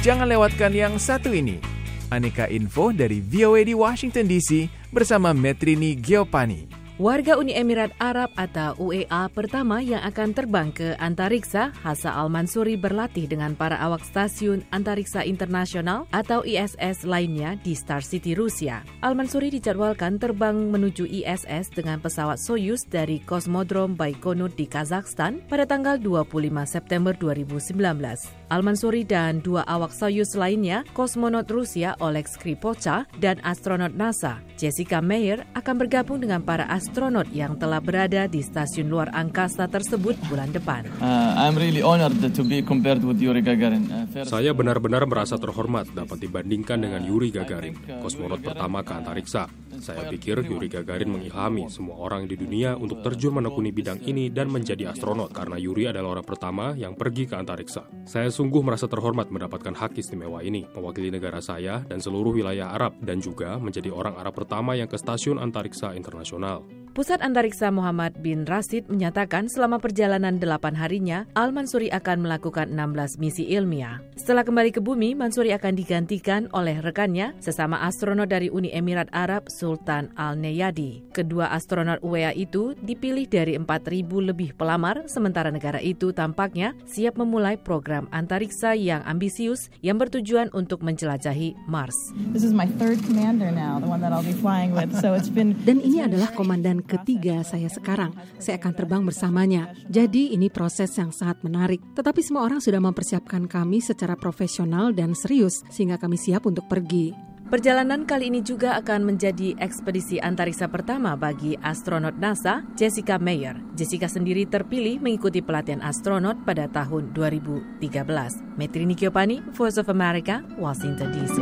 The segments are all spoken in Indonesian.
Jangan lewatkan yang satu ini. Aneka info dari VOA di Washington DC bersama Metrini Giopani. Warga Uni Emirat Arab atau UEA pertama yang akan terbang ke antariksa, Hasa Al-Mansuri berlatih dengan para awak stasiun antariksa internasional atau ISS lainnya di Star City, Rusia. Al-Mansuri dijadwalkan terbang menuju ISS dengan pesawat Soyuz dari Kosmodrom Baikonur di Kazakhstan pada tanggal 25 September 2019. Al-Mansuri dan dua awak Soyuz lainnya, kosmonot Rusia Oleg Skripocha dan astronot NASA Jessica Meir akan bergabung dengan para astronot yang telah berada di stasiun luar angkasa tersebut bulan depan. I'm really honored to be compared with Yuri Gagarin. Saya benar-benar merasa terhormat dapat dibandingkan dengan Yuri Gagarin, kosmonot pertama ke antariksa. Saya pikir Yuri Gagarin mengilhami semua orang di dunia untuk terjun menekuni bidang ini dan menjadi astronot karena Yuri adalah orang pertama yang pergi ke antariksa. Saya sungguh merasa terhormat mendapatkan hak istimewa ini, mewakili negara saya dan seluruh wilayah Arab dan juga menjadi orang Arab pertama yang ke stasiun antariksa internasional. Pusat Antariksa Muhammad bin Rashid menyatakan selama perjalanan 8 harinya, Al-Mansuri akan melakukan 16 misi ilmiah. Setelah kembali ke bumi, Mansuri akan digantikan oleh rekannya, sesama astronot dari Uni Emirat Arab, Sultan Al-Neyadi. Kedua astronot UEA itu dipilih dari 4.000 lebih pelamar, sementara negara itu tampaknya siap memulai program antariksa yang ambisius yang bertujuan untuk menjelajahi Mars. This is my third commander now, the one that I'll be flying with. So it's been. Dan ini adalah komandan ketiga saya sekarang. Saya akan terbang bersamanya. Jadi ini proses yang sangat menarik. Tetapi semua orang sudah mempersiapkan kami secara profesional dan serius sehingga kami siap untuk pergi. Perjalanan kali ini juga akan menjadi ekspedisi antariksa pertama bagi astronot NASA Jessica Meir. Jessica sendiri terpilih mengikuti pelatihan astronot pada tahun 2013. Metrini Giopani, Voice of America, Washington DC.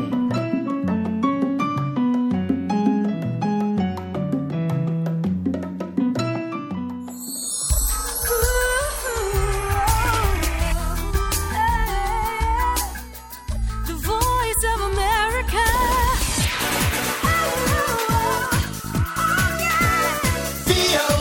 VOA.